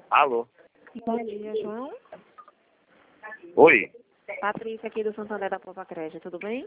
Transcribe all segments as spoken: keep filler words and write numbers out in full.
Alô? Bom dia, João. Oi? Patrícia aqui do Santander da Poupa Crédito, tudo bem?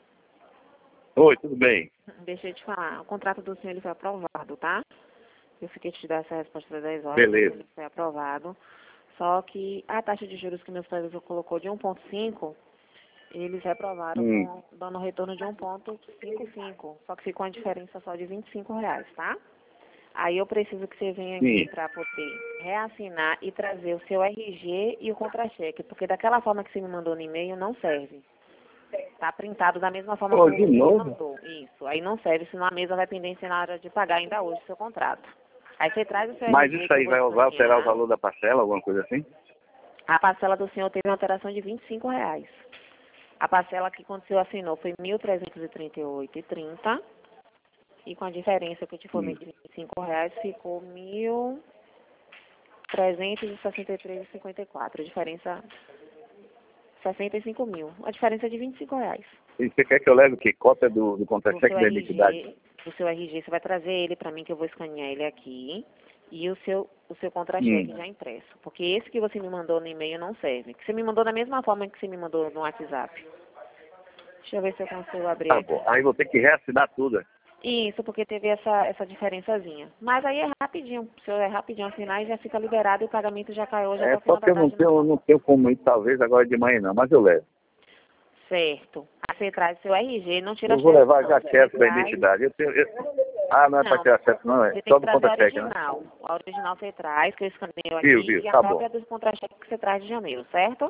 Oi, tudo bem? Deixa eu te falar, o contrato do senhor ele foi aprovado, tá? Eu fiquei te dar essa resposta às dez horas. Beleza. Ele foi aprovado. Só que a taxa de juros que meu supervisor colocou de um ponto cinco, eles reprovaram Hum. com, dando um retorno de um ponto cinquenta e cinco. Só que ficou uma diferença só de vinte e cinco reais, tá? Aí eu preciso que você venha aqui Sim. para poder reassinar e trazer o seu R G e o contra-cheque, porque daquela forma que você me mandou no e-mail não serve. Tá printado da mesma forma Pô, que de você me novo? mandou. Isso. Aí não serve, senão a mesa vai pendência na hora de pagar ainda hoje o seu contrato. Aí você traz o seu Mas R G isso que eu aí vou vai, vai alterar o escanear. valor da parcela, alguma coisa assim? A parcela do senhor teve uma alteração de vinte e cinco reais. A parcela que quando o senhor assinou foi mil trezentos e trinta e oito reais e trinta centavos. E com a diferença que eu te formei Hum. de vinte e cinco reais ficou mil trezentos e sessenta e três reais e cinquenta e quatro centavos. A diferença sessenta e cinco mil. A diferença é de vinte e cinco reais. E você quer que eu leve o quê? Cópia do, do Do contra-cheque seu da identidade? R G, do seu R G, você vai trazer ele para mim que eu vou escanear ele aqui. E o seu, o seu contra-cheque Hum. já impresso. Porque esse que você me mandou no e-mail não serve. Que você me mandou da mesma forma que você me mandou no WhatsApp. Deixa eu ver se eu consigo abrir Tá aqui. bom. Aí vou ter que reassinar tudo. Isso, porque teve essa, essa diferençazinha. Mas aí é rapidinho. Se eu é rapidinho assinar e já fica liberado e o pagamento já cai hoje até É o só final que da eu não tarde. Na tenho, sua... não tenho como ir, talvez, agora de manhã não, mas eu levo. Certo. Aí você traz seu R G, não tira Eu vou chefe levar não. já Você chefe da traz... identidade. Eu tenho, eu... Ah, não é para Não, tirar chefe não, é você tem só que do trazer a contra-cheque, né? original. A original você traz, que eu escaneio Viu, aqui, viu, e a tá cópia bom. dos contra-cheques que você traz de janeiro, certo?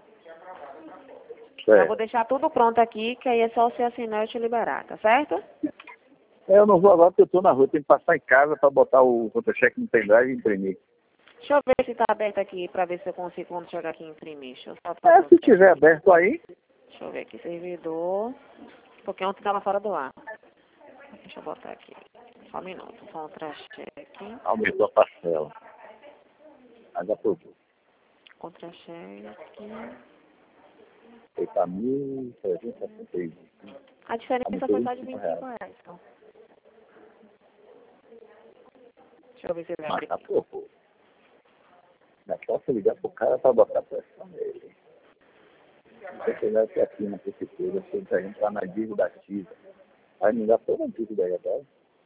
Já vou Certo. deixar tudo pronto aqui, que aí é só você assinar e eu te liberar, tá certo? É, eu não vou agora porque eu estou na rua, tenho que passar em casa para botar o contra-cheque no pendrive e imprimir. Deixa eu ver se tá aberto aqui, pra ver se eu consigo quando chegar aqui imprimir. Deixa eu só É, fazer um se teste. tiver aberto aí, Deixa eu ver aqui, servidor. Porque ontem tava fora do ar. Deixa eu botar aqui. Só um minuto. Contra-cheque. aumentou a parcela. Mas aprovou. Contra-cheque. Foi para mil trezentos e sessenta e um. A diferença Aumentou foi vinte só e de cinco vinte e cinco reais. reais, então. Deixa eu ver se ele vai Mas abrir aqui. aprovou. Não posso ligar pro cara para botar pressão nele. Você vai ter aqui na prefeitura, você vai entrar na dívida ativa. Aí me dá toda a dívida aí agora.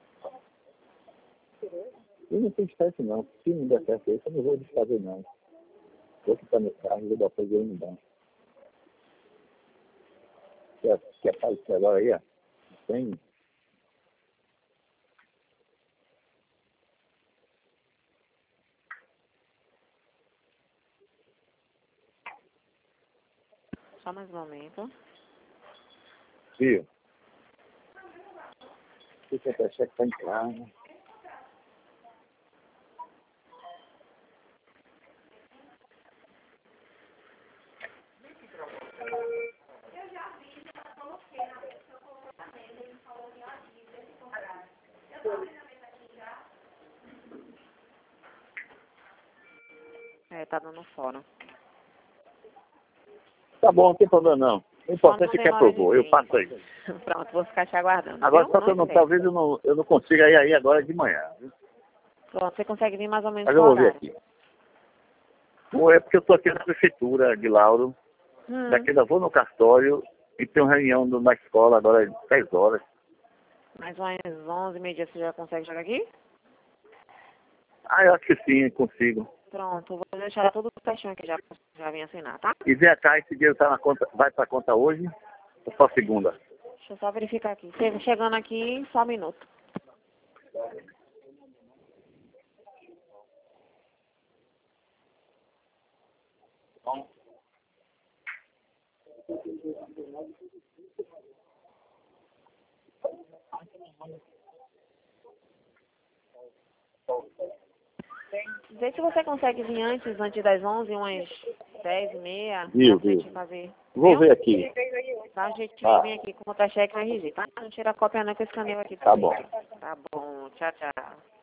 Eu não tenho certo não. Se não der certo isso, eu não vou desfazer não. Vou ficar no carro e vou botar o dinheiro no banco. Quer, quer aparecer agora aí, ó? Tem? Só mais um momento. Viu? Se você quer cheque tá em casa. É, tá dando fora. Tá bom, não tem problema não. O Só não importante é que demora de aprovou. Eu vir. passo aí. Pronto, vou ficar te aguardando, Agora viu? só Não que eu não, esquece. talvez eu não, eu não consiga ir aí agora de manhã. Viu? Pronto, você consegue vir mais ou menos Mas qual eu vou ver horário? aqui. Ou é porque eu estou aqui na prefeitura de Lauro. Hum, Daqui ainda vou no cartório e tenho reunião no- na escola agora às dez horas. mais umas onze e meia você já consegue chegar aqui? Ah, eu acho que sim, consigo. Pronto, vou deixar tudo certinho aqui já, já vim assinar, tá? E vem cá, esse dinheiro tá na conta, vai para a conta hoje ou só segunda? Deixa eu só verificar aqui. Che- Chegando aqui, só um minuto. Vê se você consegue vir antes, antes das onze, umas dez e meia, Viu, pra gente viu. fazer. Vou Viu? ver aqui. Tá, a gente Tá, vem aqui com o contra-cheque no R G, tá? Não tira a cópia não que eu escaneio aqui tá também. bom. Tá bom, tchau, tchau.